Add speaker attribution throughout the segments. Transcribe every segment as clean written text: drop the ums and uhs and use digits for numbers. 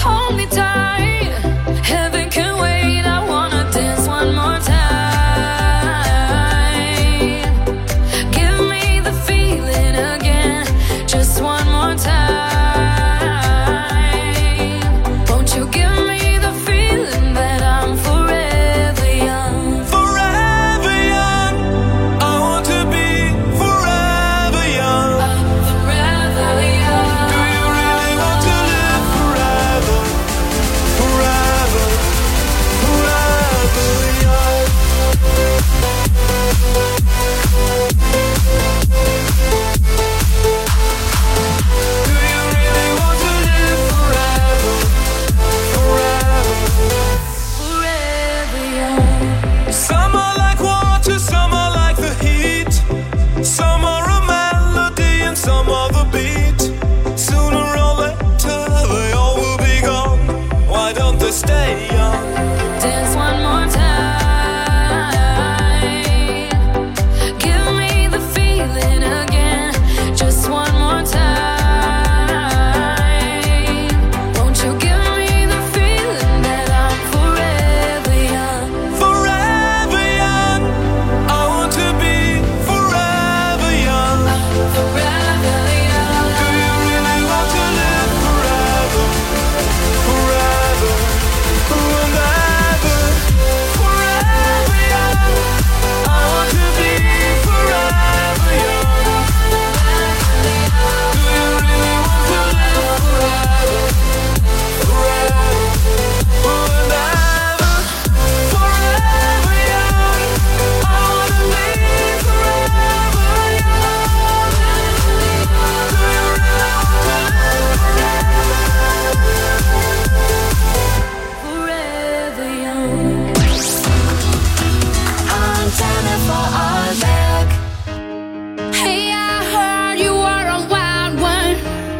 Speaker 1: hold me tight. Heaven can wait, I wanna dance one more time. Give me the feeling again, just one more time. Won't you give me the feeling that I'm forever young?
Speaker 2: Forever young, I want to be forever young.
Speaker 1: I'm forever young.
Speaker 2: Do you really want to live forever? Forever, forever young. Do you really want to live forever? Forever.
Speaker 1: Forever young.
Speaker 2: Some are like water, some are like the heat. Some are a melody and some are the beat. Sooner or later they all will be gone. Why don't they stay young?
Speaker 1: Dance one more time. Give me the feeling again, just one more time. Won't you give me the feeling that I'm forever young?
Speaker 2: Forever young, I want to be forever young.
Speaker 1: Forever young.
Speaker 2: Do you really want to live forever? Forever, and ever. Forever young, I want to be forever young. Do you really want to live forever? Forever, and ever. Forever young, I want to be forever young. Do you really want to live
Speaker 1: Forever young. I'm Jennifer Isaac. Hey, I heard you were a wild one.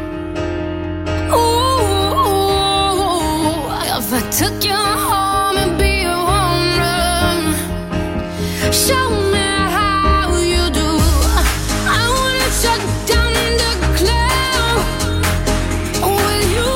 Speaker 1: Ooh, if I took you home and be a home run, show me how you do. I wanna shut down the club with you.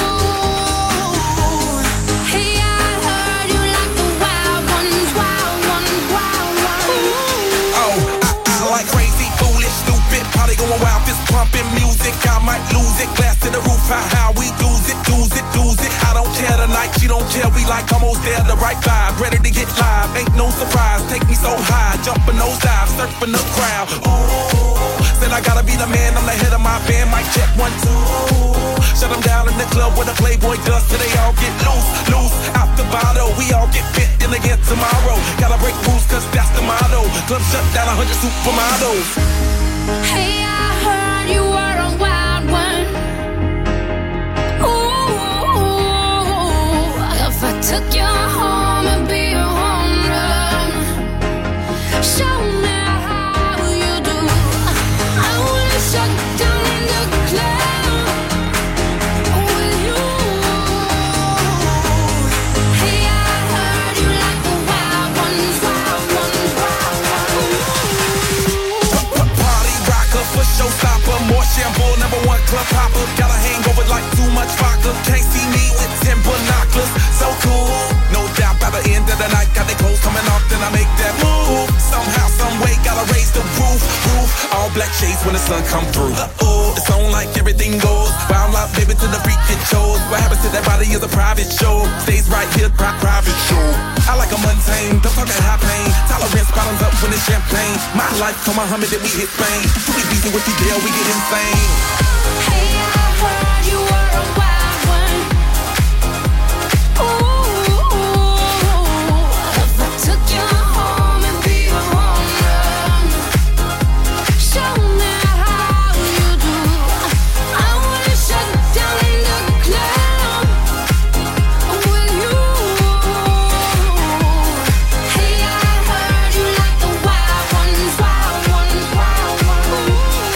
Speaker 1: Hey, I heard you like the wild ones, wild ones, wild ones.
Speaker 3: Oh, I like crazy, foolish, stupid, party going wild, fist pumping music. I might lose it, glass to the roof, how we lose it, lose it, lose it. I don't care tonight, she don't care, we like almost there, the right vibe, ready to get live. Ain't no surprise, take me so high, jumping those dives, surfing the crowd. Ooh, said I gotta be the man, I'm the head of my band, mic check 1, 2. Shut them down in the club where the Playboy does, till they all get loose, loose. Out the bottle, we all get fit in again tomorrow. Gotta break rules, cause that's the motto. Club shut down, 100 supermodels.
Speaker 1: Hey, I heard you were a wild one. Ooh, if I took you home and be a home run, show me how you do. I wanna shut down the club with you. Hey, I heard you like the wild ones, wild ones, wild ones.
Speaker 3: Party rocker, for showstopper, more shampoo, #1 club hopper. Got a hangover like too much vodka. Can't see me with 10 binoculars. So cool, no doubt by the end of the night. Got the clothes coming off, then I make that move. Somehow, some way, gotta raise the roof. All black shades when the sun come through. It's on like everything goes. Wild out, baby, to the freak it shows. What happens to that body is a private show. Stays right here, private show. I like a mundane, don't talk at high pain. Tolerance bottoms up when it's champagne. My life, come Muhammad, then we hit Spain. Too busy with the deal, we get insane.
Speaker 1: Hey, I heard you were a wild one. Ooh, if I took you home and be a home run, show me how you do. I wanna shut down the club with you. Hey, I heard you like the wild ones, wild ones, wild ones.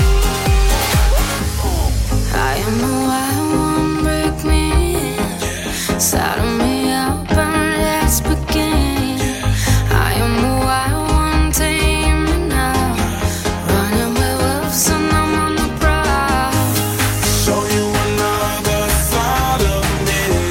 Speaker 1: I am a wild one, break me in. Saddle me up and let's begin. I am a wild one, tame me now. Running with wolves and I'm on the prowl.
Speaker 3: Show you another side of me.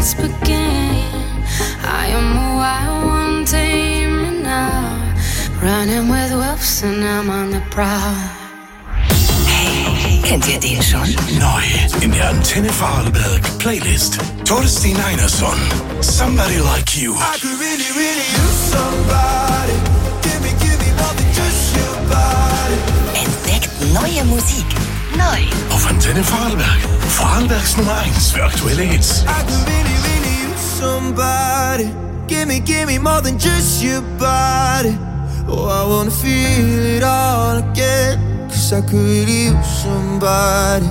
Speaker 1: let's begin. I am a wild one, tame me now. Running with wolves and I'm on the prowl.
Speaker 4: Hey, kennt ihr den schon?
Speaker 5: Neu in der Antenne Vorarlberg Playlist. Torsten Einerson, Somebody Like You.
Speaker 2: I could really, really use somebody. Give me more than just your body.
Speaker 4: Entdeckt neue Musik. Neu.
Speaker 5: Auf Antenne Vorarlberg. Vorarlbergs Nummer 1 für aktuelle Hits.
Speaker 2: I could really, really use somebody. Give me more than just your body. Oh, I wanna feel it all again. 'Cause I could really use somebody.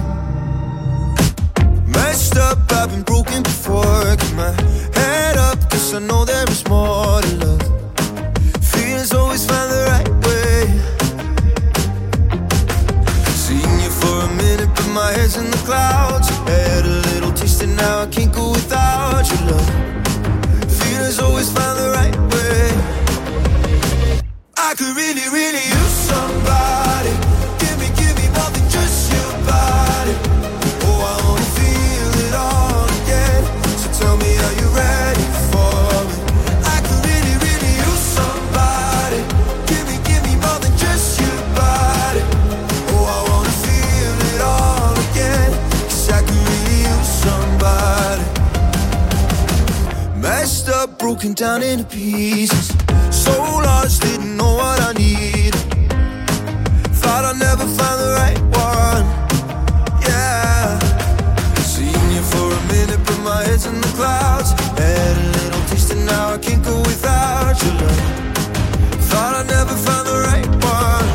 Speaker 2: Messed up, I've been broken before. Get my head up, 'cause I know there is more to love. Feelings always find the right way. Seen you for a minute, but my head's in the clouds. Had a little taste and now I can't go without your love. Feelings always find the right way. I could really, really use somebody. Give me more than just your body. Oh, I wanna feel it all again. So tell me, are you ready for it? I could really, really use somebody. Give me more than just your body. Oh, I wanna feel it all again. 'Cause I could really use somebody. Messed up, broken down into pieces. So lost, didn't know what I needed. Thought I'd never find the right one. Yeah. Seen you for a minute, but my head's in the clouds. Had a little taste and now I can't go without your love. Thought I'd never find the right one.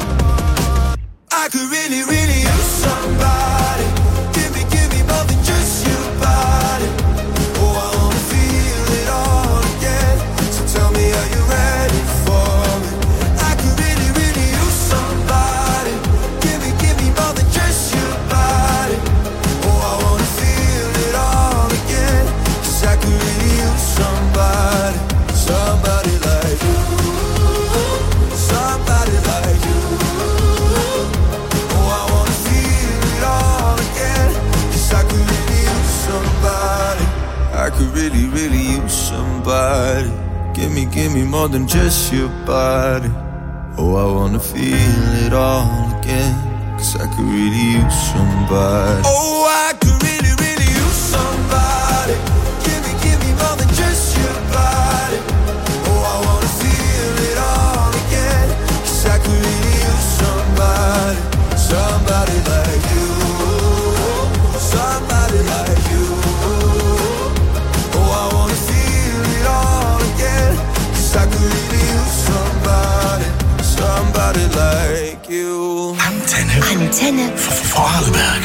Speaker 2: I could really, really use somebody. Give me more than just your body. Oh, I wanna feel it all again. So tell me, are you ready for it? I could really, really use somebody. Give me more than just your body. Oh, I wanna feel it all again. 'Cause I could really use somebody. Somebody like you. Somebody like you. Oh, I wanna feel it all again. 'Cause I could really use somebody. I could really, really use somebody. Give me more than just your body. Oh, I wanna feel it all again. 'Cause I could really use somebody. Oh, I could really, really use somebody. Give me more than just your body. Oh, I wanna feel it all again. 'Cause I could really use somebody. Somebody like you. Somebody like you. Oh, I wanna feel it all again. 'Cause I could really use somebody. Somebody like you.
Speaker 5: Antenne Vorarlberg.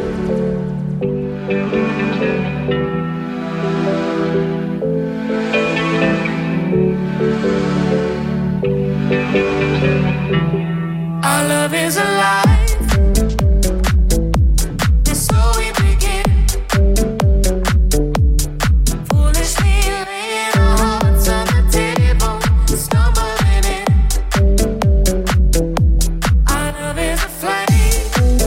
Speaker 1: Our love is alive. And so we begin. Foolishly laying our hearts on the table, stumbling in. Our love is a flame,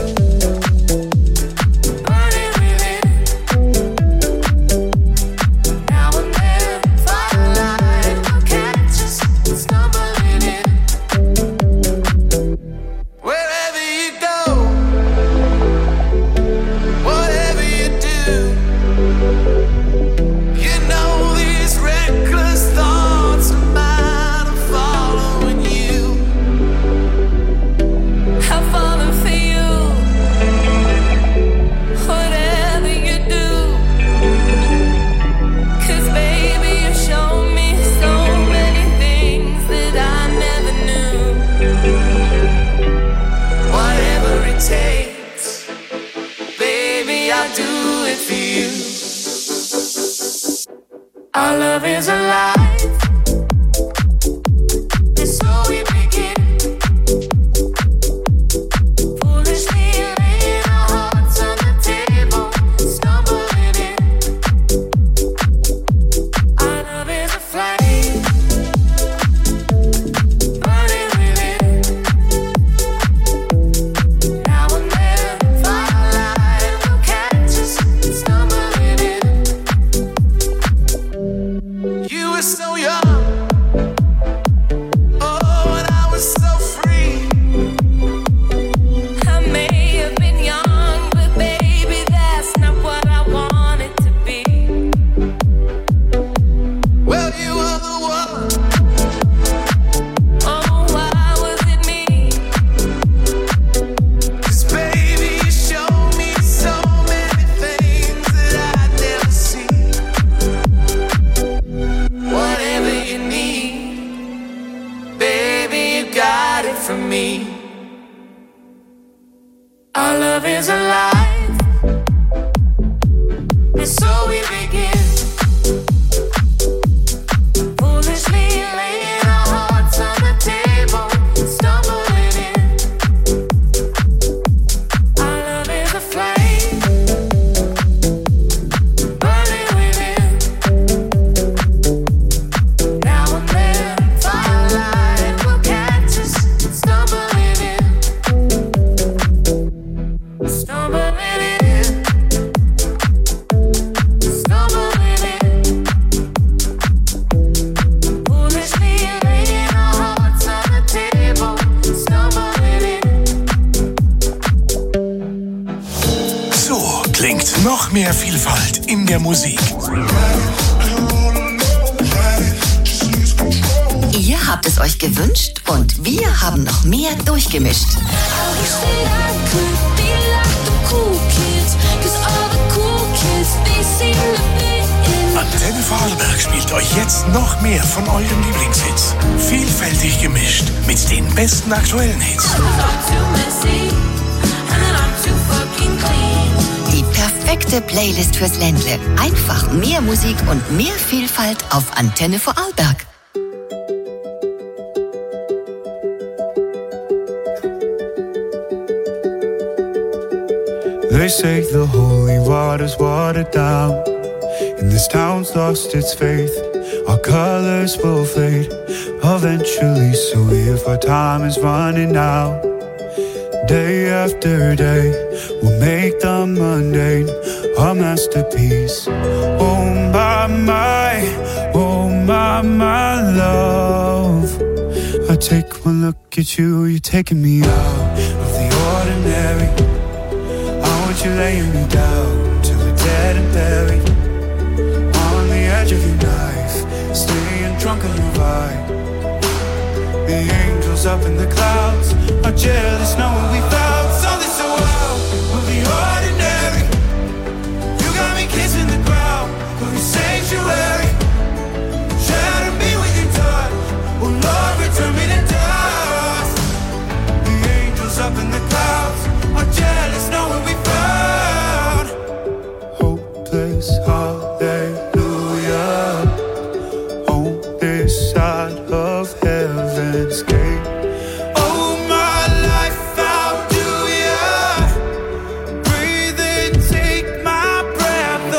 Speaker 1: burning within. Now and then, firelight will catch us, stumbling in.
Speaker 2: Wherever you go, whatever you do, you know these reckless thoughts of mine are following you.
Speaker 1: I've fallen for you. Whatever you do, 'cause baby you show me so many things that I never knew.
Speaker 2: Whatever it takes, baby, I'll do it for you.
Speaker 1: Our love is alive. And so we begin. Foolishly laying our hearts on the table, stumbling in. Our love is a flame, burning within. Now and then, firelight will catch us, stumbling in.
Speaker 5: mehr Vielfalt in der Musik.
Speaker 4: Ihr habt es euch gewünscht und wir haben noch mehr durchgemischt.
Speaker 5: Antenne Vorarlberg spielt euch jetzt noch mehr von euren Lieblingshits. Vielfältig gemischt mit den besten aktuellen Hits.
Speaker 4: Die perfekte Playlist fürs Ländle. Einfach mehr Musik und mehr Vielfalt auf Antenne Vorarlberg.
Speaker 6: They say the holy water's watered down, and this town's lost its faith. Our colors will fade eventually, so if our time is running out, day after day, we'll make the mundane a masterpiece. Oh my love, I take one look at you, you're taking me out of the ordinary. You're laying me down till we're dead and buried on the edge of your knife, staying drunk on your vibe. The angels up in the clouds are jealous knowing we found something so wild of the ordinary. You got me kissing the ground of your sanctuary, shadow me with your touch. Oh Lord, return me to dust. The angels up in the clouds are jealous knowing we found hopeless hallelujah on this side of heaven's gate. Oh my life, how do ya breathe and take my breath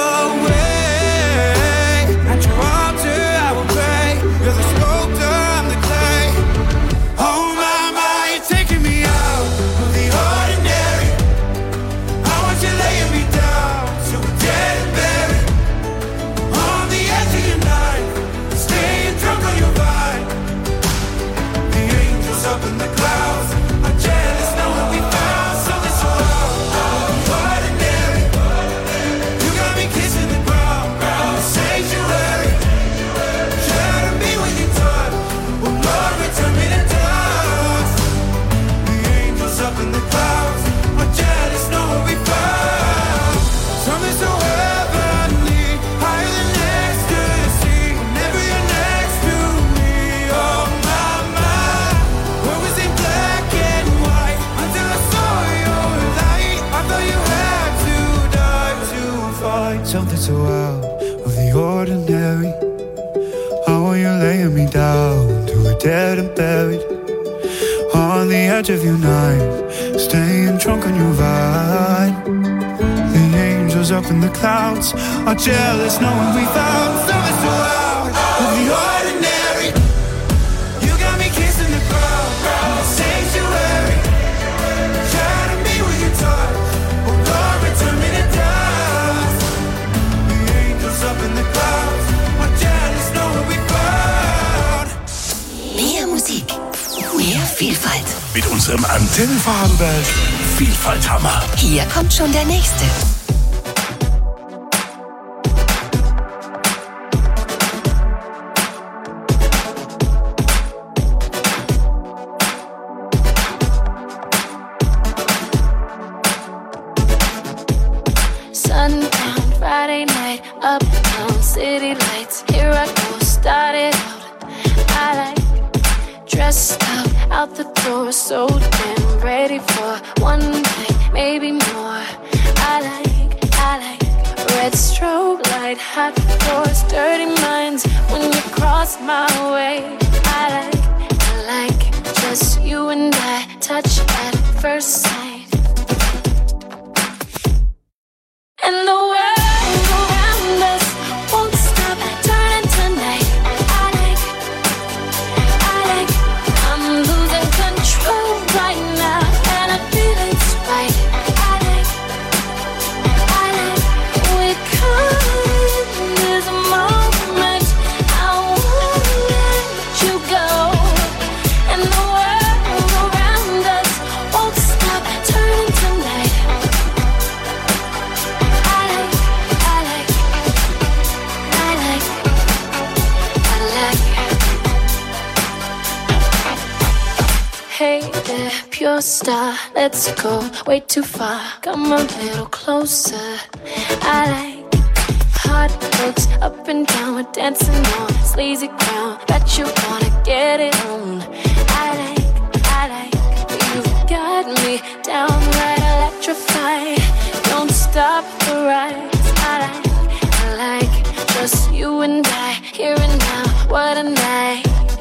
Speaker 6: away? At your altar I will pray. You're the sculptor, I'm the clay. Oh my, you're taking me out of the ordinary. I want you laying me down so we're dead and buried on the edge of your knife, staying drunk on your vine. The angels up in the clouds are jealous knowing we found something so ordinary. You got me kissing the ground in the sanctuary, shadow me with your touch. Oh Lord, return me to dust. The angels up in the clouds are jealous knowing we found something so heavenly, higher than ecstasy. Whenever you're next to me, oh my, what was in black and white until I saw your light. I thought you had to die to find something so out of the ordinary. How are you laying me down till we're dead and buried on the edge of your knife, staying drunk on your vine. The angels up in the clouds are jealous knowing we found something so out of the ordinary. You got me kissing the ground in the sanctuary, shadow me with your touch. Oh Lord, return me to dust. The angels up in the clouds are jealous knowing we found.
Speaker 4: Mehr Musik, mehr Vielfalt.
Speaker 5: Mit unserem Antenne Vorarlberg Vielfalthammer.
Speaker 4: Hier kommt schon der nächste.
Speaker 1: Sundown, Friday night, uptown, city lights. Here I go, started out. I like dressed up, out the door, so damn ready for one night, maybe more. I like red strobe light, hot floors, dirty minds. When you cross my way, I like just you and I, touch at first sight. And the world around us won't stop turning tonight. I like, I'm losing control right now, and I feel it's right. I like, we're caught in this moment. I won't let you go. And the world around us won't stop yeah, pure star. Let's go way too far. Come a little closer. I like heartbreaks up and down. We're dancing on sleazy ground. Bet you wanna get it on. I like you got me downright electrified. Don't stop the rise. I like just you and I, here and now. What a night.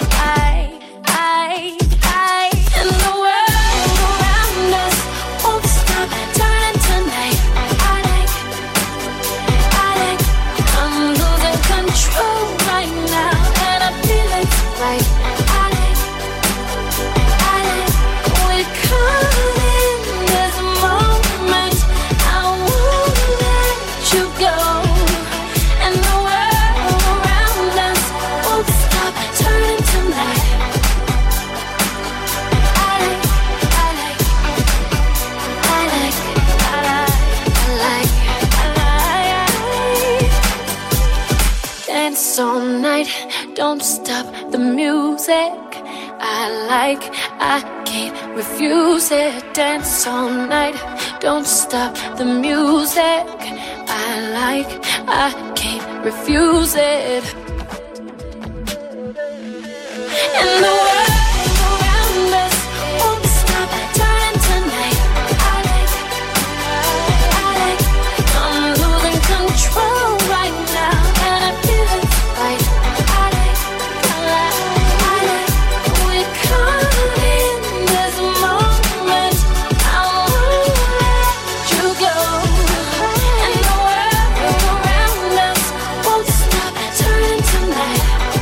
Speaker 1: And the world around us won't stop turning tonight. I like, I'm losing control right now, and I feel it's right. I like, we're caught in this moment. I won't let you go. And the world around us won't stop turning tonight. Dance all night, don't stop the music. I can't refuse it. Dance all night, don't stop the music. I can't refuse it. And the world around us won't stop turning tonight. I like, I'm losing control right now, and I feel it's right. I like, we're caught in this moment. I won't let you go. And the world around us won't stop turning tonight.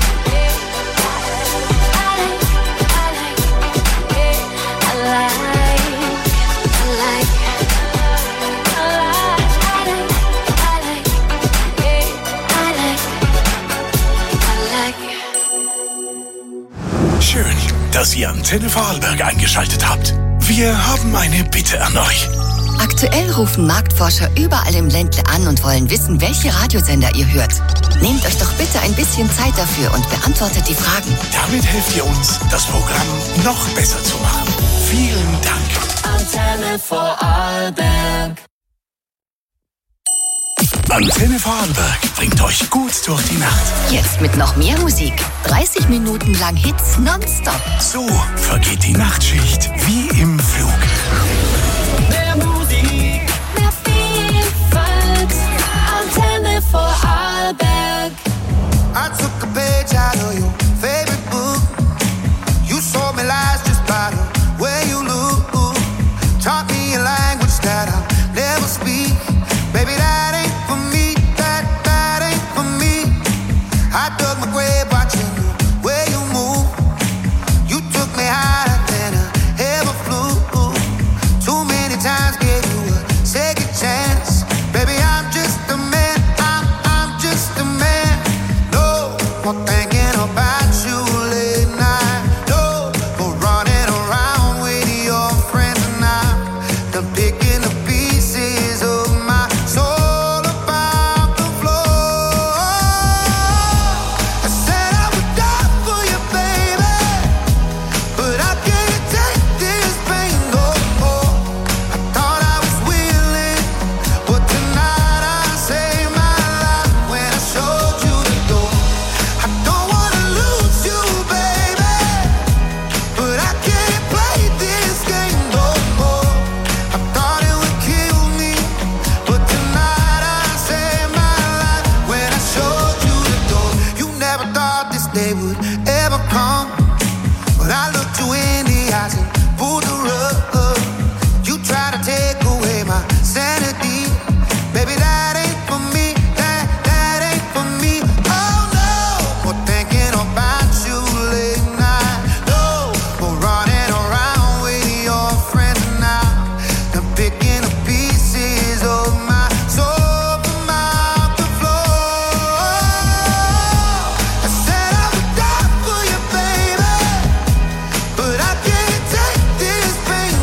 Speaker 5: Schön, dass ihr Antenne Vorarlberg eingeschaltet habt. Wir haben eine Bitte an euch.
Speaker 4: Aktuell rufen Marktforscher überall im Ländle an und wollen wissen, welche Radiosender ihr hört. Nehmt euch doch bitte ein bisschen Zeit dafür und beantwortet die Fragen.
Speaker 5: Damit helft ihr uns, das Programm noch besser zu machen. Vielen Dank.
Speaker 2: Antenne Vorarlberg.
Speaker 5: Antenne Vorarlberg bringt euch gut durch die Nacht.
Speaker 4: Jetzt mit noch mehr Musik. 30 Minuten lang Hits nonstop.
Speaker 5: So vergeht die Nachtschicht wie im Flug.
Speaker 2: Mehr Musik, mehr Vielfalt. Antenne Vorarlberg.
Speaker 6: I took a page out of your favorite book. You sold me lies just by the way you look. Taught me a language that I'll never speak. Baby, that ain't for me, that ain't for me. I dug my grave watching the way you move. You took me higher than I ever flew. Too many times gave you a second chance. Baby, I'm just a man, I'm just a man. No more thinking about you late night. No more running around with your friends now. Done picking the pieces of my soul about the floor. I said I would die for you, baby, but I can't take this pain no more. I thought I was willing, but tonight I saved my life when I showed you the door. I don't wanna lose you, baby, but I can't play this game no more. I thought it would kill me, but tonight I saved my life when I showed you the door. You never thought this day would ever come, but I looked you in the eyes and pulled the rug. You tried to take away my sanity. Baby, that ain't for me, that ain't for me. Oh no, more thinking about you late night. No, more running around with your friends now. Done picking the pieces of my soul from out the floor. I said I would die for you, baby, but I can't take this pain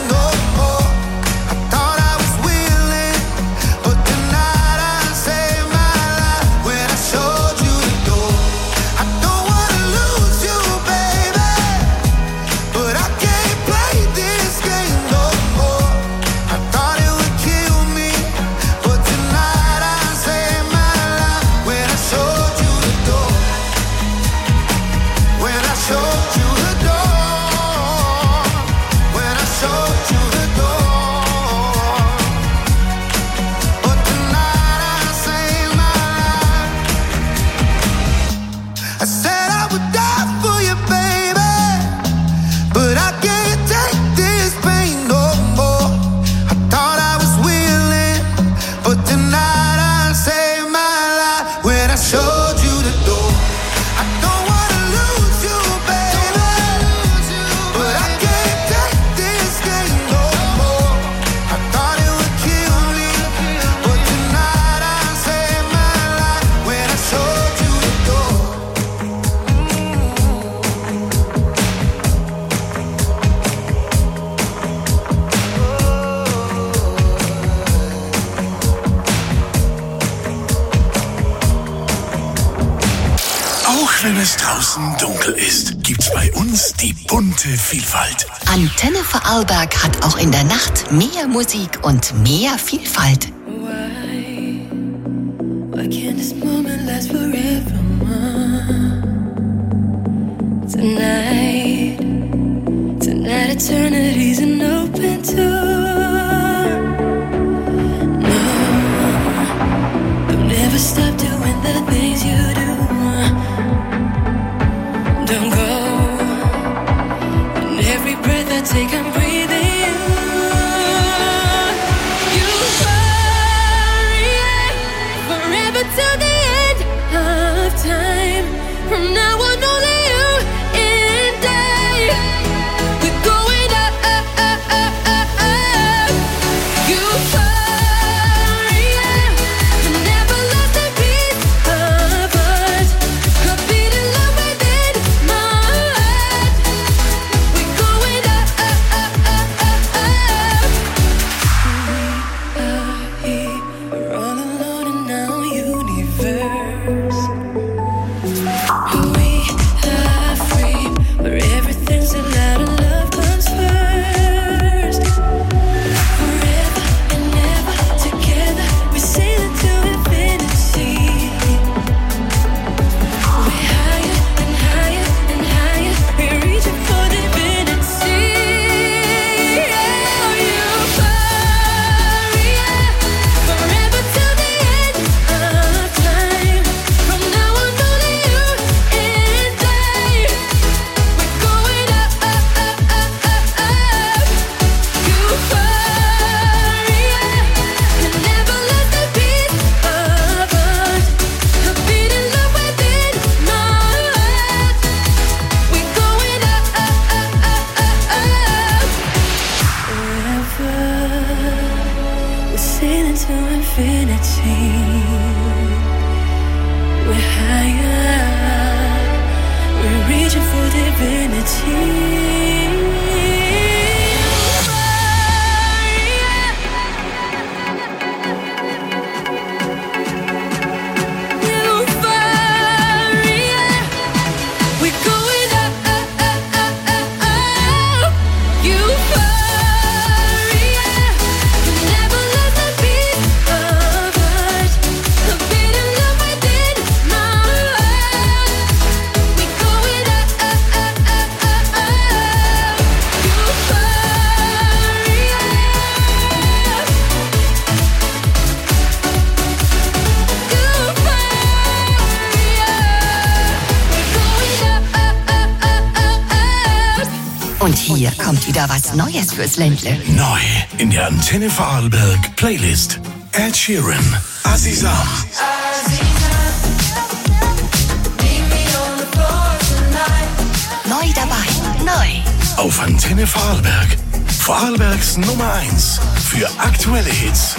Speaker 5: Auch wenn es draußen dunkel ist, gibt's bei uns die bunte Vielfalt.
Speaker 4: Antenne Vorarlberg hat auch in der Nacht mehr Musik und mehr Vielfalt.
Speaker 1: Why can't this moment last forever, Tonight eternity's an open door. No, don't ever stop doing the things you do. Don't go. And every breath I take, I'm breathing you. You hurry forever till the end of time. From now on, only you and I. We're going up, up, up, up, up, up. You hurry, never lost a piece of us. A beating love within my heart. We're going up, up, up, up, up, up. We are here, we're all alone in our universe. We are free, where everything's allowed and love comes first. Forever and ever together, we sail into infinity. We're higher and higher and higher, we're reaching for divinity. Oh, you hurry, forever till the end of time. From now on, only you and I. We're going up, up, up, up, up, up. You hurry, and never lost a piece of us. A beating love within my heart. We're going up, up, up, up, up, up. Forever, we're sailing to infinity. We're higher, we're reaching for divinity. Euphoria, we're going up, up, up, up, up, up. Euphoria, never lost a piece of us. A beating love within my heart. We're going up, up, up, up, up, up. Euphoria.
Speaker 4: Und hier kommt wieder was Neues fürs Ländle.
Speaker 5: Neu in der Antenne Vorarlberg Playlist. Ed Sheeran, Azizam.
Speaker 4: Neu dabei, neu.
Speaker 5: Auf Antenne Vorarlberg. Vorarlbergs Nummer 1 für aktuelle Hits.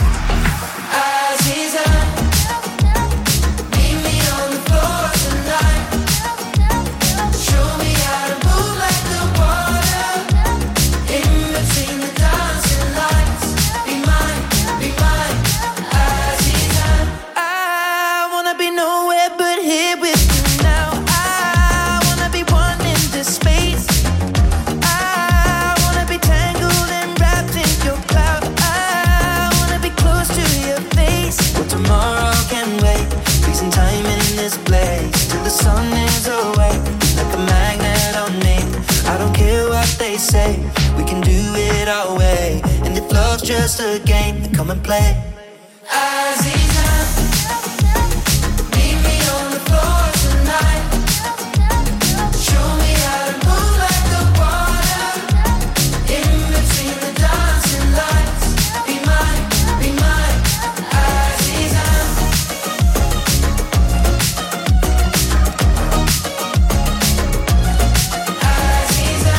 Speaker 1: I wanna be nowhere but here with you now. I wanna be one in this space. I wanna be tangled and wrapped in your cloud. I wanna be close to your face. Well, tomorrow can wait. Freezing time in this place till the sun is away. Like a magnet on me. I don't care what they say. We can do it our way. And if love's just a game, then come and play. Aziza, meet me on the floor tonight. Show me how to move like the water. In between the dancing lights. Be mine, Aziza. Aziza.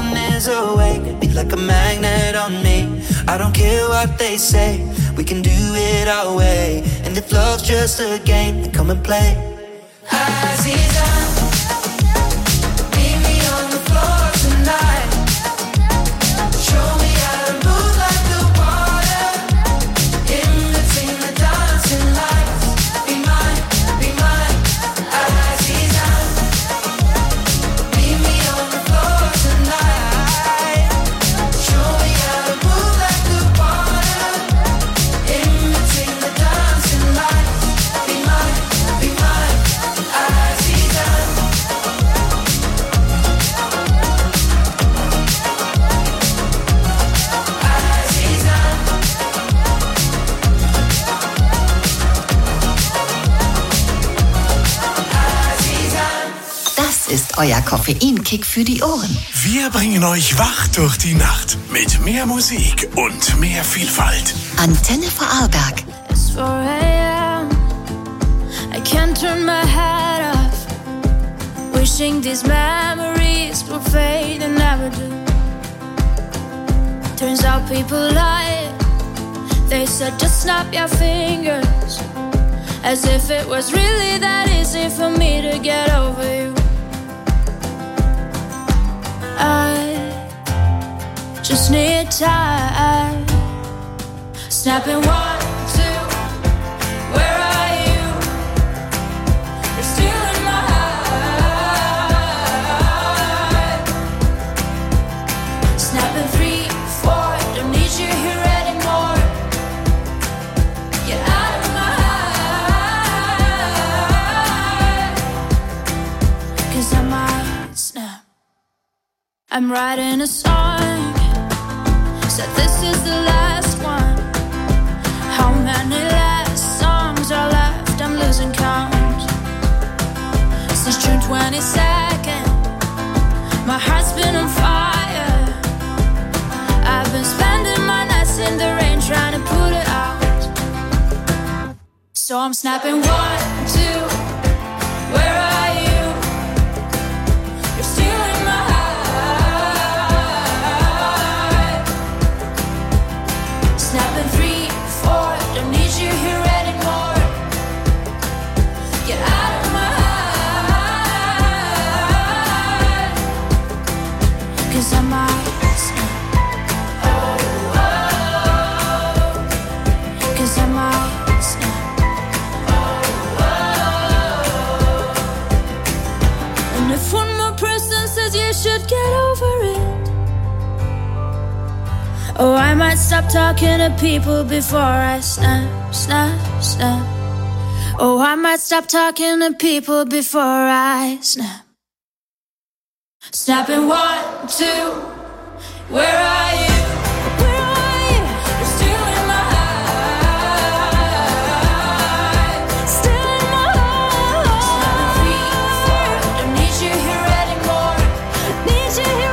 Speaker 7: one is awake, be like a magnet on me. I don't care what they say, we can do it our way. And if love's just a game, then come and play. Aziza, meet me on the floor tonight. Show me how to move like the water in between the dancing lights. Be mine, Aziza. Meet me on the floor tonight. Show me how to move like the water in between the dancing lights. Be mine, Aziza.
Speaker 4: Das ist euer Koffeinkick für die Ohren.
Speaker 5: Wir bringen euch wach durch die Nacht mit mehr Musik und mehr Vielfalt.
Speaker 4: Antenne Vorarlberg.
Speaker 1: It's 4 a.m. I can't turn my head off. Wishing these memories will fade and never do. Turns out people lie. They said just snap your fingers, as if it was really that easy for me to get over you. I just need time. Snapping 1, 2, where are you? You're still in my heart. Snapping 3, 4, don't need you here anymore. Get out of my heart. 'Cause I might snap. I'm writing a song, said this is the last one. How many last songs are left? I'm losing count. Since June 22nd, my heart's been on fire. I've been spending my nights in the rain trying to put it out. So I'm snapping 1, 2, where are you? You're still in my heart. Snapping 3, 4, don't need you here anymore. Get out of my heart. 'Cause I might snap. Oh, oh. 'Cause I might snap. Oh, oh. And if one more person says you should get over it, oh, I might stop talking to people before I snap, snap, snap. Oh, I might stop talking to people before I snap. Snapping 1, 2, where are you? Where are you? You're still in my heart. Still in my heart. Snapping 3, 4, don't need you here anymore. Need you here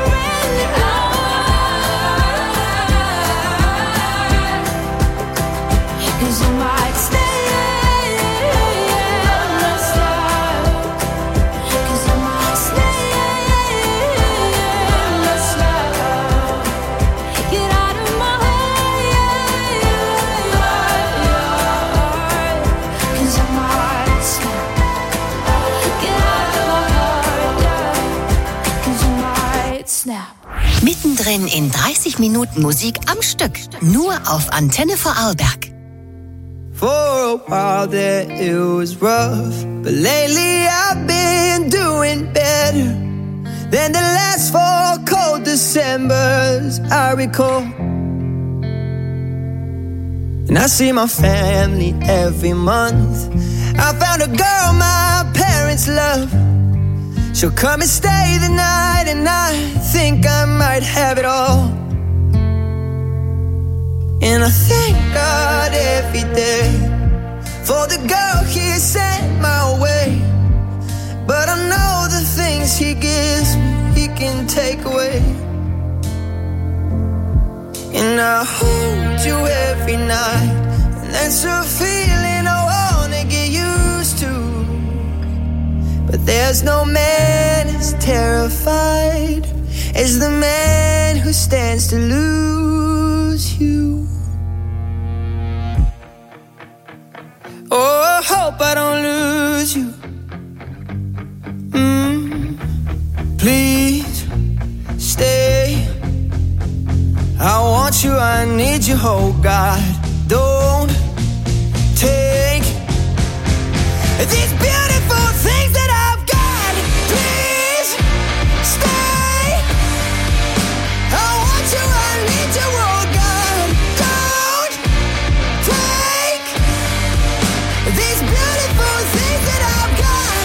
Speaker 1: anymore. 'Cause I might stay.
Speaker 4: Mittendrin in 30 Minuten Musik am Stück. Nur auf Antenne Vorarlberg.
Speaker 8: For a while there it was rough, but lately I've been doing better than the last 4 cold Decembers I recall. And I see my family every month. I found a girl my parents love. She'll come and stay the night, and I think I might have it all. And I thank God every day for the girl He sent my way. But I know the things He gives me, He can take away. And I hold you every night, and that's a feeling I wanna get used to. But there's no man as terrified is the man who stands to lose you. Oh, I hope I don't lose you. Please stay. I want you, I need you, oh God. Don't take these beautiful things that I've got. Please stay. I want you, I need you, oh God. Don't take these beautiful things that I've got.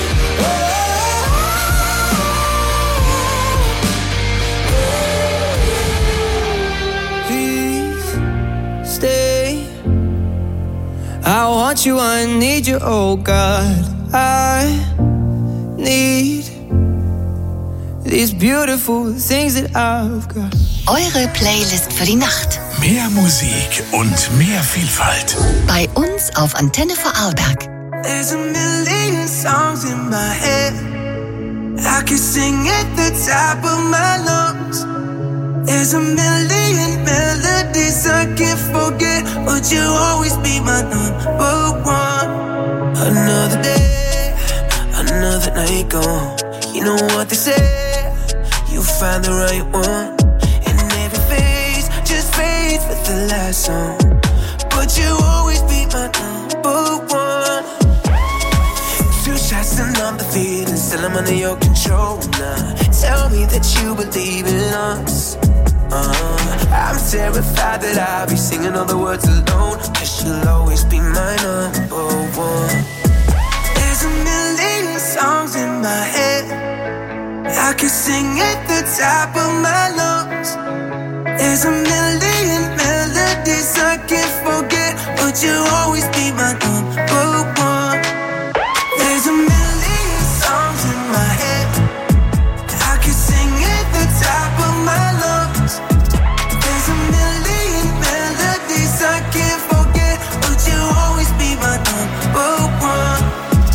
Speaker 8: Please stay. I want you, I need you, oh God. I need these beautiful things that I've got.
Speaker 4: Eure Playlist für die Nacht.
Speaker 5: Mehr Musik und mehr Vielfalt.
Speaker 4: Bei uns auf Antenne Vorarlberg.
Speaker 6: There's a million songs in my head. I could sing at the top of my lungs. There's a million melodies I can't forget, but you'll always be my number one. Another day, another night gone. You know what they say, you'll find the right one. And every phase just fades with the last song, but you'll always be my number one. Two shots and I'm defeated, still I'm under your control now. Tell me that you believe in us. I'm terrified that I'll be singing all the words alone, 'cause you'll always be my number one. There's a million songs in my head. I could sing at the top of my lungs. There's a million melodies I can't forget, but you'll always be my number one. There's a million songs in my head. I could sing at the top of my lungs. There's a million melodies I can't forget, but you'll always be my number one.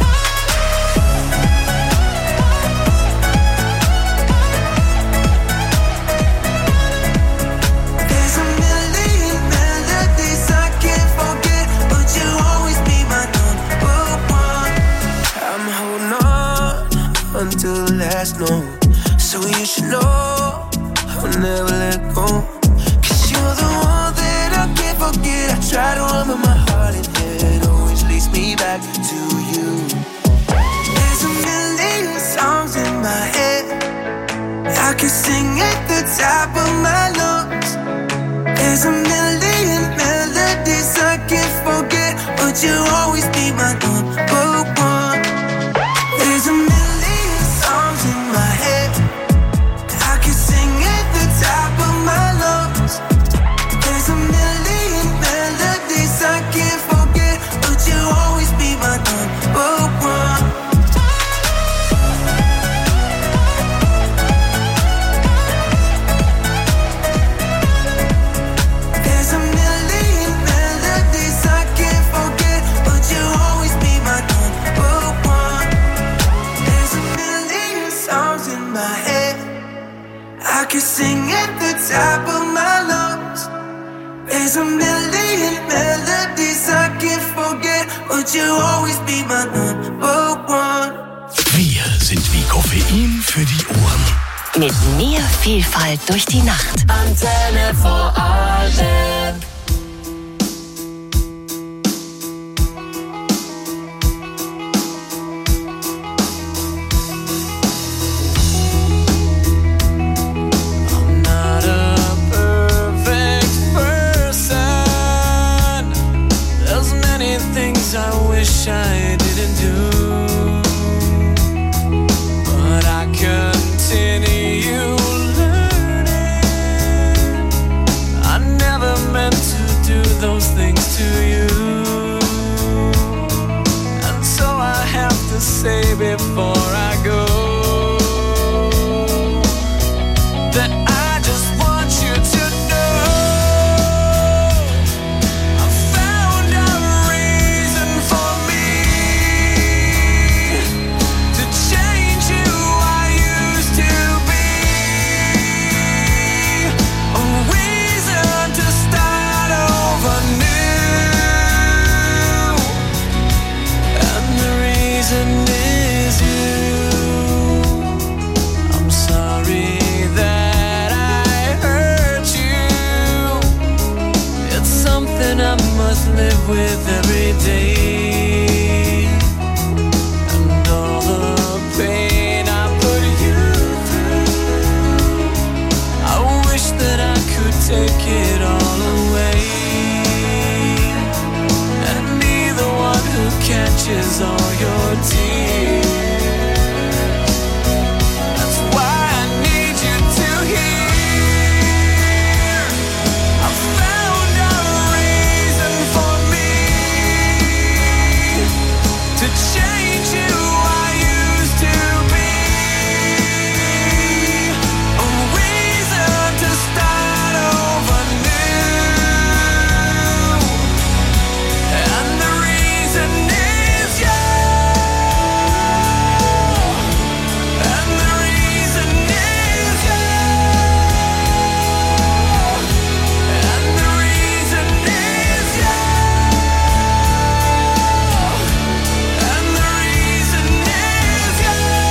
Speaker 6: There's a million melodies I can't forget, but you'll always be my number one. I'm holding on until the last note, so you should know I'll never let go. 'Cause you're the one that I can't forget. I try to run, but my heart and head always leads me back to you. There's a million songs in my head. I can sing at the top of my lungs. There's a million melodies I can't forget, but you'll always be my number one. There's a million songs in my head. I can sing at the top of my lungs. There's a million melodies I can't forget, but you'll always be my number one. There's a million melodies I can't forget, but you'll always be my number one. There's a million songs in my head. I can sing at the top of my lungs. There's a million melodies I can't forget, but you'll always be my number one.
Speaker 5: Wir sind wie Koffein für die Ohren.
Speaker 4: Mit mehr Vielfalt durch die Nacht.
Speaker 9: Antenne Vorarlberg.
Speaker 2: I'm not a perfect person. There's many things I wish I didn't do, but I continue learning. I never meant to
Speaker 9: live with every day, and all the pain I put you through. I wish that I could take it all away and be the one who catches all your tears. That's why I need you to hear. I found a reason for me to change who I used to be. A reason to start over new. And the reason is you. And the reason is you. And the reason is you. And the reason is you.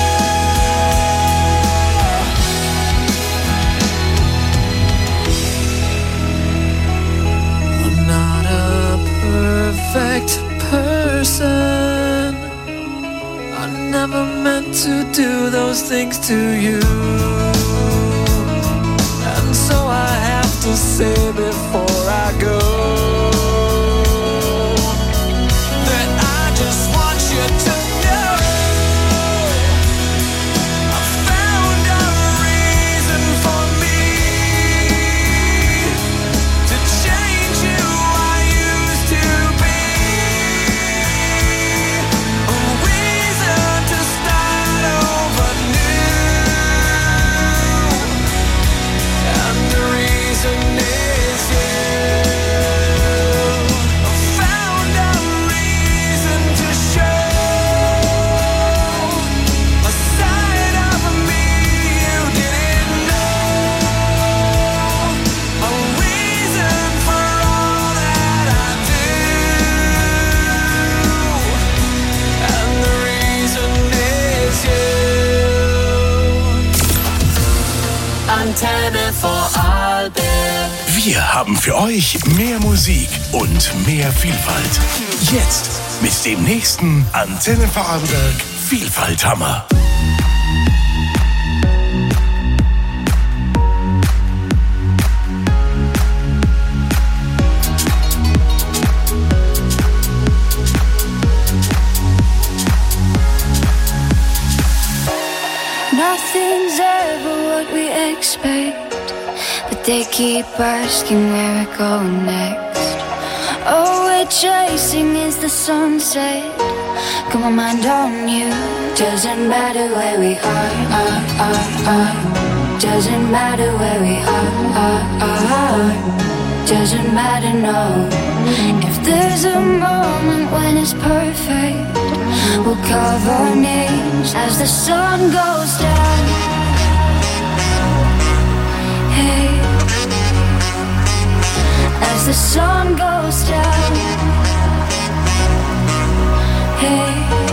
Speaker 9: I'm not a perfect person. I never meant to do those things to you. And so I have to say before I go that I just want you to know I found a reason for me to change who I used to be. A reason to start over new. And the reason is you. I found a reason to show a side of me you didn't know. A reason for all that I do. And the reason is you. Antenne for Albert.
Speaker 5: Wir haben für euch mehr Musik und mehr Vielfalt. Jetzt mit dem nächsten Antenne Vorarlberg Vielfalthammer.
Speaker 1: Nothing's ever what we expect, but they keep asking where we're going next. All we're chasing is the sunset. Got my mind on you. Doesn't matter where we are. Doesn't matter where we are. Doesn't matter, no. If there's a moment when it's perfect, we'll carve our names as the sun goes down. Hey, as the sun goes down. Hey,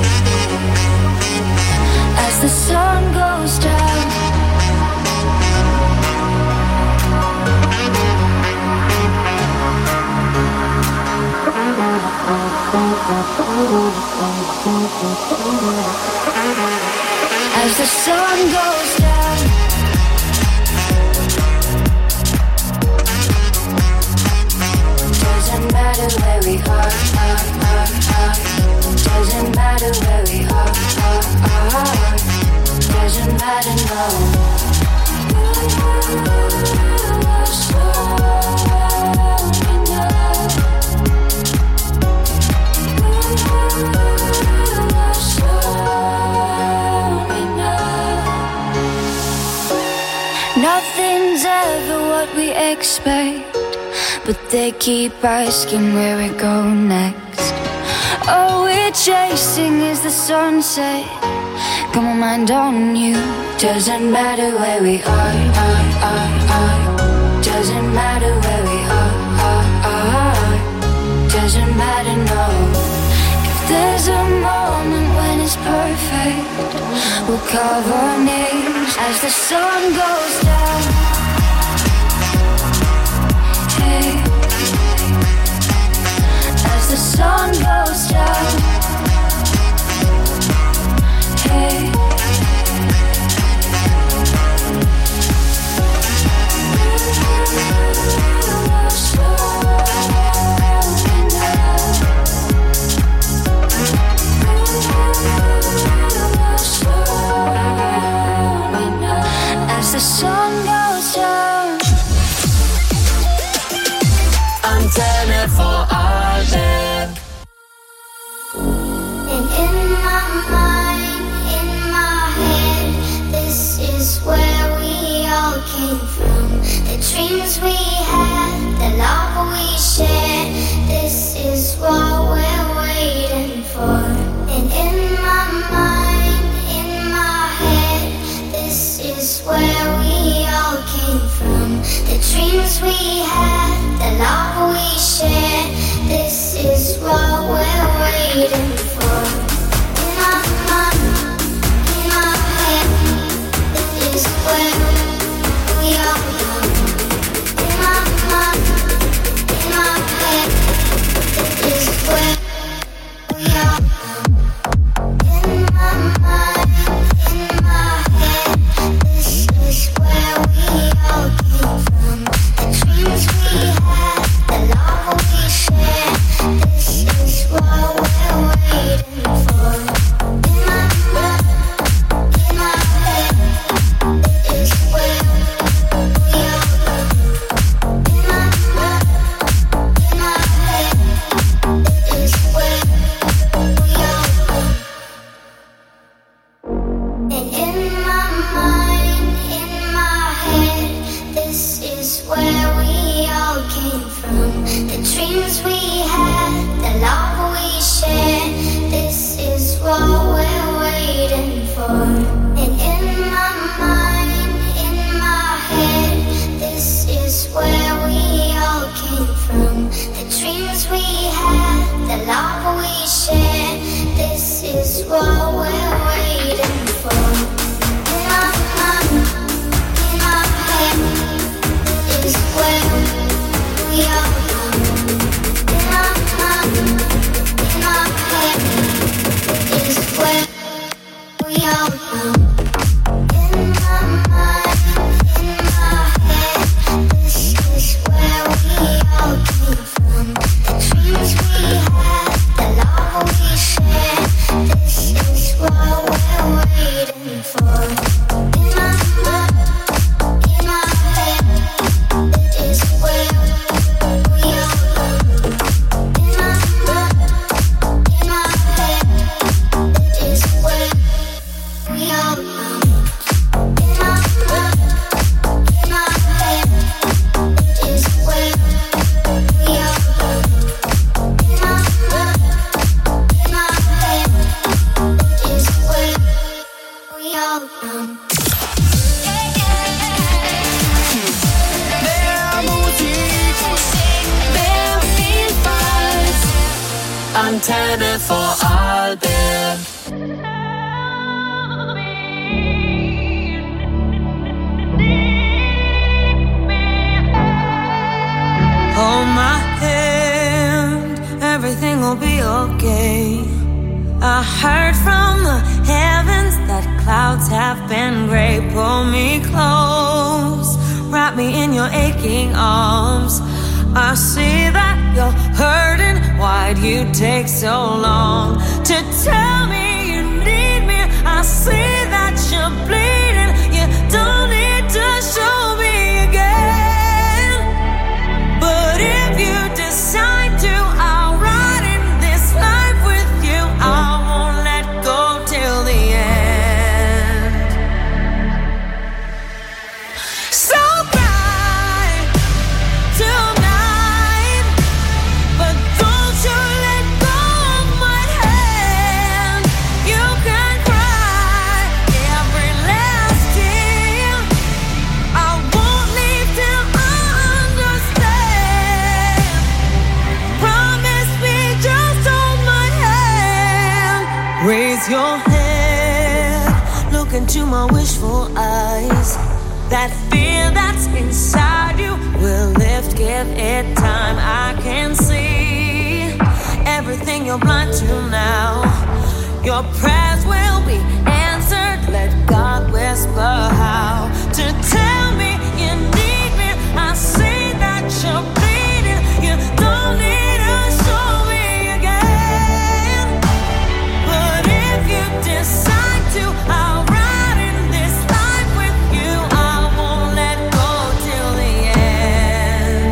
Speaker 1: as the sun goes down. As the sun goes down. Doesn't matter where we are. Doesn't matter where we are. Doesn't matter, no. Nothing's ever what we expect, but they keep asking where we go next. All we're chasing is the sunset. Got my mind on you. Doesn't matter where we are. Doesn't matter where we are. Doesn't matter, no. If there's a moment when it's perfect, we'll carve our names as the sun goes down. Hey, dreams we had, the love we shared, this is what we're waiting for. In my mind, in my head, this is where we are. In my mind, in my head, this is where we are. In my mind, in my head, this is where we all came from. The dreams we had, the love we shared, this is what we're waiting for. In my mind, in my head, this is where we all come. In my mind, in my head, this is where we all come. And in my mind, in my head, this is where we all came from. The dreams we had, the love we shared, this is what we're waiting for. And in my mind, in my head, this is where we all came from. The dreams we had, the love we shared, this is what we're waiting for. In my mind, in my head, this is where we all come. In my mind, in my head, this is where we all come. In my mind, in my head, this is where we all came from. The dreams we had, the love we shared, this is what we're waiting for. In my mind, in my head, this is where we all come. In my mind, in my head, this is where we all come. In my mind, in my head, this is where we all come. In my mind, in my head, this is where we all come.
Speaker 9: Mehr Vielfalt. Antenne Vorarlberg.
Speaker 10: Hold my hand, everything will be okay. I heard from the heavens that clouds have been gray. Pull me close, wrap me in your aching arms. I see that you're hurting, why'd you take so long to tell me you need me? I see that you're bleeding, you don't need to show me again. But if you decide to, I'll ride in this life with you. I won't let go till the end. So cry tonight, but don't you let go of my hand. You can cry every last tear. I won't leave till I understand. Promise me, just hold my hand. Raise your head, look into my wishful eyes. That fear that's inside you will lift, give it time. I can see everything you're blind to now. Your prayers will be answered. Let God whisper how to tell me you need me. I see that you're bleeding. You don't need to show me again. But if you decide to, I'll ride in this life with you. I won't let go till the end.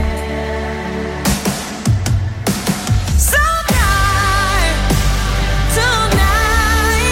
Speaker 10: So tonight,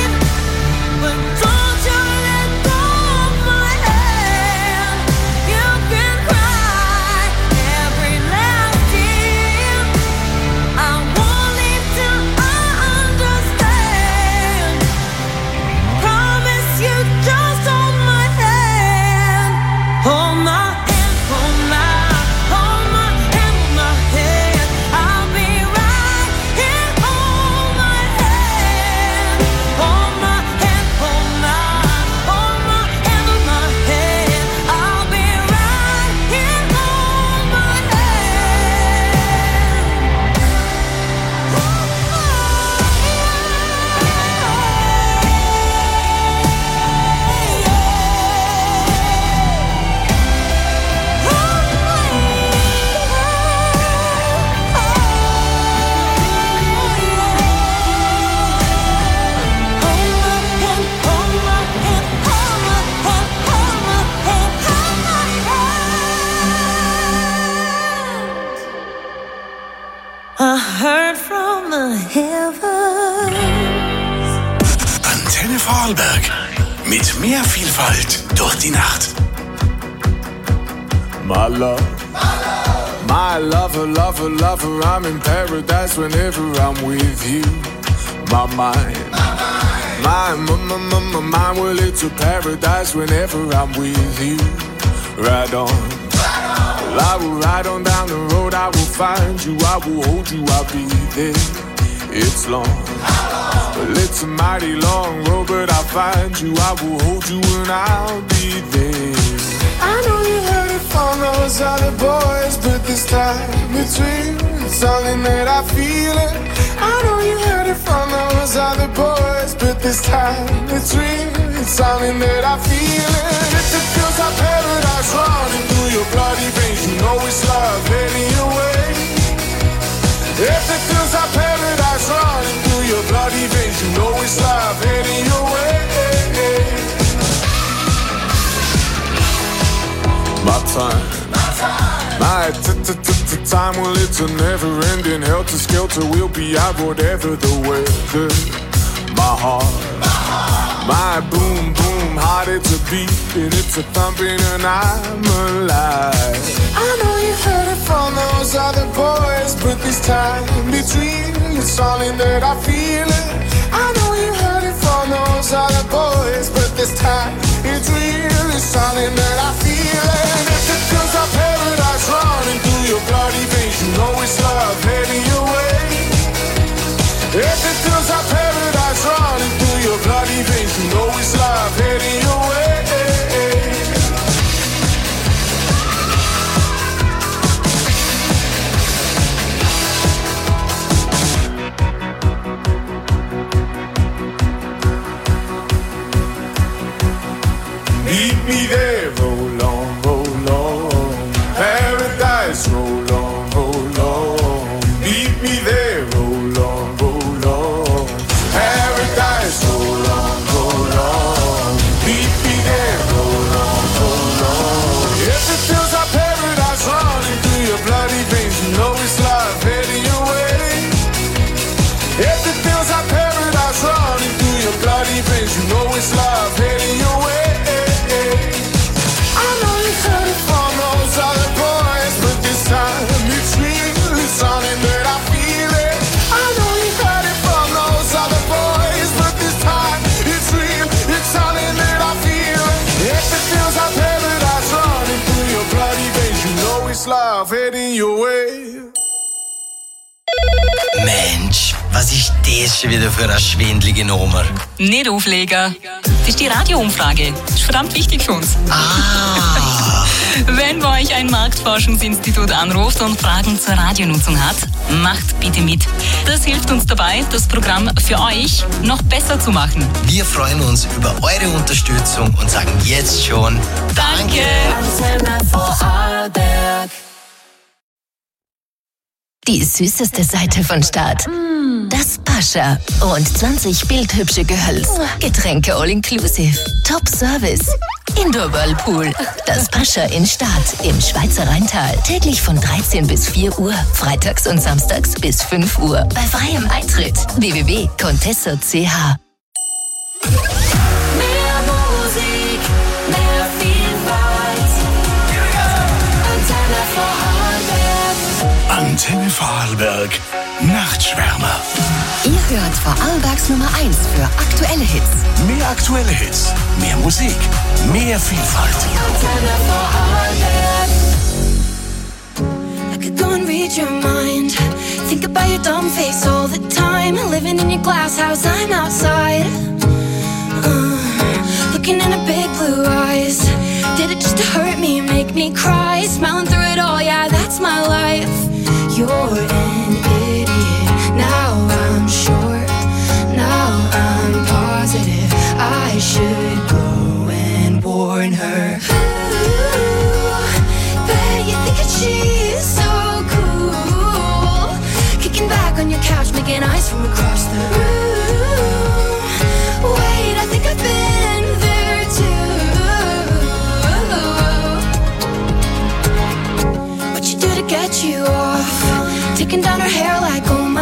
Speaker 10: heard from the heavens.
Speaker 5: Antenne Vorarlberg. Mit mehr Vielfalt durch die Nacht.
Speaker 11: My love, my lover, lover, lover, I'm in paradise whenever I'm with you. My mind, my mind, well it's a paradise whenever I'm with you. Ride on, well, I will ride on down the road, I will find you, I will hold you, I'll be there. It's long, well it's a mighty long road, but I'll find you, I will hold you and I'll be there. I know you heard it from those other boys, but this time it's real, it's something that I feel it. I know you heard it from those other boys, but this time it's real, it's something that I feel it. If it feels like paradise running through your bloody veins, you know it's love heading your way. If it feels like paradise running through your bloody veins, you know it's love heading your way. My time, my time, well it's a never-ending helter-skelter. We'll be out whatever the weather. My heart, my boom, boom, heart it's a beating, it's a thumping and I'm alive. I know you heard it from those other boys, but this time it's real, it's something that I feel it. I know you heard it from those other boys, but this time it's real, it's something that I feel it. And if it feels like paradise running through your bloody veins, you know it's love heading your way. If it feels like paradise running through your bloody veins, you know it's love heading your way. Meet me there, roll on, roll on. Paradise, roll on, roll on. Meet me there, roll on, roll on. Paradise, roll on, roll on. Meet me there, roll on, roll on. If it feels like paradise running through your bloody veins, you know it's love heading your way. If it feels like paradise running through your bloody veins, you know it's love heading your way. Love heading your way.
Speaker 12: Mensch, was ist das schon wieder für eine schwindelige Nummer?
Speaker 13: Nicht auflegen. Das ist die Radioumfrage. Das ist verdammt wichtig für uns.
Speaker 12: Ah.
Speaker 13: Wenn bei euch ein Marktforschungsinstitut anruft und Fragen zur Radionutzung hat, macht bitte mit. Das hilft uns dabei, das Programm für euch noch besser zu machen.
Speaker 12: Wir freuen uns über eure Unterstützung und sagen jetzt schon Danke.
Speaker 4: Die süßeste Seite von Start. Das Pascha. Rund 20 bildhübsche Gehölz. Getränke all inclusive. Top Service. Indoor Whirlpool. Das Pascha in Start im Schweizer Rheintal. Täglich von 13 bis 4 Uhr. Freitags und samstags bis 5 Uhr. Bei freiem Eintritt. www.contessa.ch.
Speaker 10: Mehr Musik, mehr Vielfalt. Antenne Vorarlberg.
Speaker 5: Antenne Vorarlberg. Nachtschwärmer.
Speaker 4: Ihr hört Vorarlbergs Nummer 1 für aktuelle Hits.
Speaker 5: Mehr aktuelle Hits, mehr Musik, mehr Vielfalt.
Speaker 10: Antenne Vorarlberg.
Speaker 14: I could go and read your mind. Think about your dumb face all the time. Living in your glass house, I'm outside. Looking in her big blue eyes. Did it just to hurt me, make me cry? Smiling through it all, yeah, that's my life. You're an idiot. Now I'm sure, now I'm positive I should go and warn her. Ooh, bet you think that she's so cool. Kicking back on your couch, making eyes from across the room. Wait, I think I've been there too. What you do to get you off? Taking down her hair like, oh my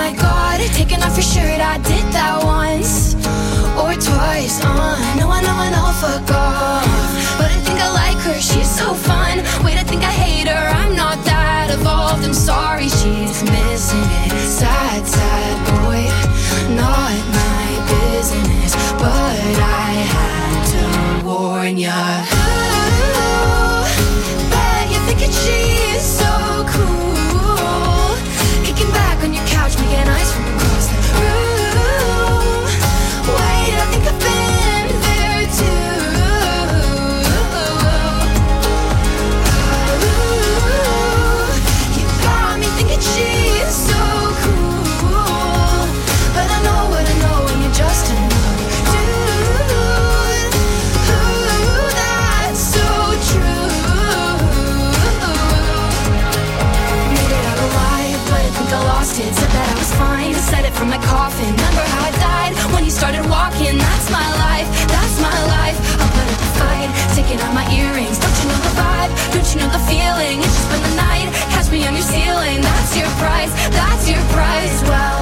Speaker 14: for sure I did that once or twice. I know, fuck off. But I think I like her, she's so fun. Wait, I think I hate her, I'm not that evolved. I'm sorry, she's missing it. Sad, sad boy, not my business. But I had to warn ya. Ooh, bet you're thinking she is so cool, kicking back on your couch, making eyes from across the room. Wait, I think I've been there too. Ooh, you got me thinking she is so cool, but I know what I know, and you're just another dude. Ooh, that's so true. Made it out alive, but I think I lost it. Said that I was fine, said it from my coffin. Remember how I died when you started walking? That's my life, that's my life. I'll put up a fight, taking out my earrings. Don't you know the vibe? Don't you know the feeling? It's just been the night, catch me on your ceiling. That's your price, that's your price. Well,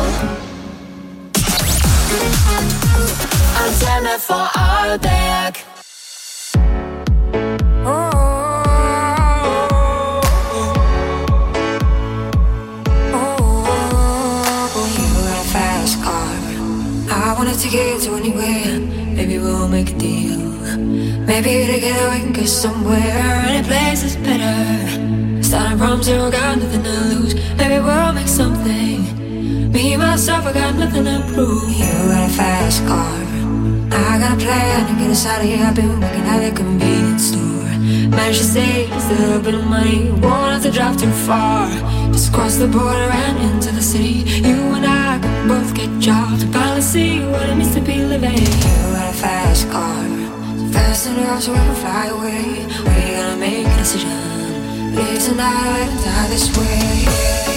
Speaker 14: Antenne for Arlberg.
Speaker 15: I wanna take it to anywhere. Maybe we'll make a deal. Maybe together we can get somewhere. Any place is better. Starting from zero, got nothing to lose. Maybe we'll make something. Me, myself, I got nothing to prove. You got a fast car, I got a plan to get us out of here. I've been working at a convenience store. Managed to save just a little bit of money. Won't have to drive too far. Just cross the border and into the city. You and I can both get jobs and finally see what it means to be living. You got a fast car, so fast enough so we can fly away. We're gonna make a decision. Live tonight and die this way.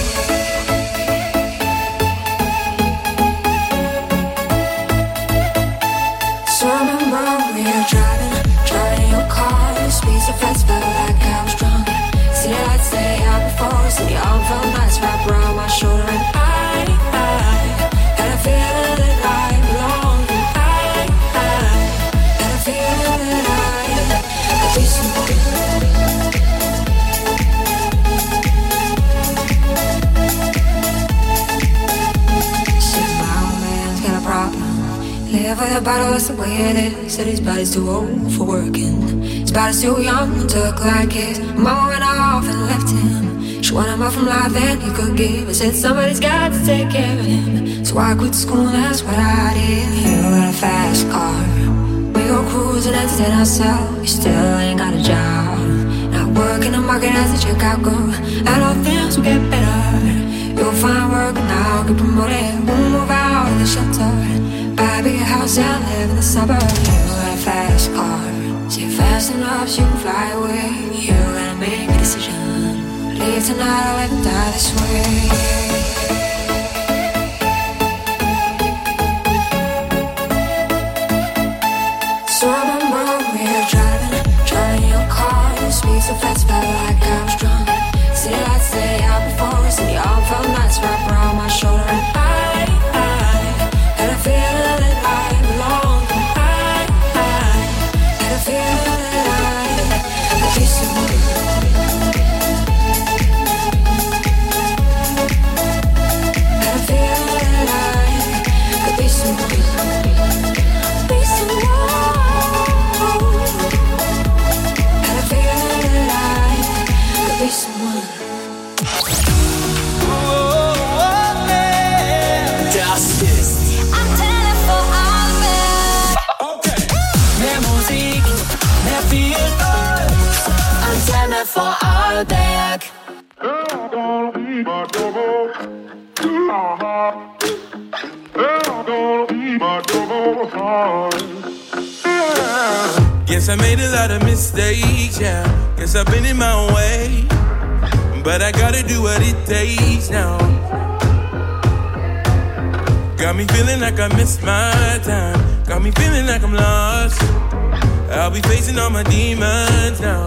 Speaker 15: So remember we were driving your car. Speed so fast, felt like I was drunk. See the lights stay out before. See the arm felt nice wrapped around my shoulder. And I had a feeling that I belong. I had a feeling that I could be something. See, my old man's got a problem. Live with a bottle, that's the way it is. Said his body's too old for working. His body's too young to look like his. Mama went off and left him. She wanted more from life than he could give. I said somebody's got to take care of him. So I quit school, that's what I did. You got a fast car, we go cruising, entertain ourselves. You still ain't got a job, not working the market as a checkout girl. And all things will get better. You'll find work and I'll get promoted. We'll move out of the shelter, buy a bigger house and live in the suburbs. You got a fast car, so you're fast enough so you can fly away. You gotta make a decision. Leave tonight or let me die this way. So remember we were driving your car. Speed so fast, felt like I was drunk. See the lights stay out before us, and the arm felt nice wrapped around my shoulder. And I had a feeling that I belong. I had a feeling that I could be someone. Had a feeling that I could be someone. Be someone. Had a feeling that I could be someone.
Speaker 9: Das ist
Speaker 10: Antenne for Arlberg.
Speaker 9: okay. Mehr Musik, mehr Vielfalt.
Speaker 10: Antenne for Arlberg.
Speaker 2: Guess I made a lot of mistakes, yeah. Guess I've been in my own way, but I gotta do what it takes now. Got me feeling like I missed my time. Got me feeling like I'm lost. I'll be facing all my demons now.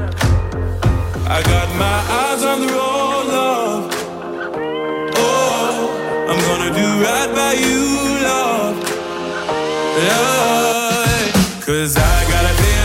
Speaker 2: I got my eyes on the road, love. Oh, I'm gonna do right by you. Yeah, 'cause I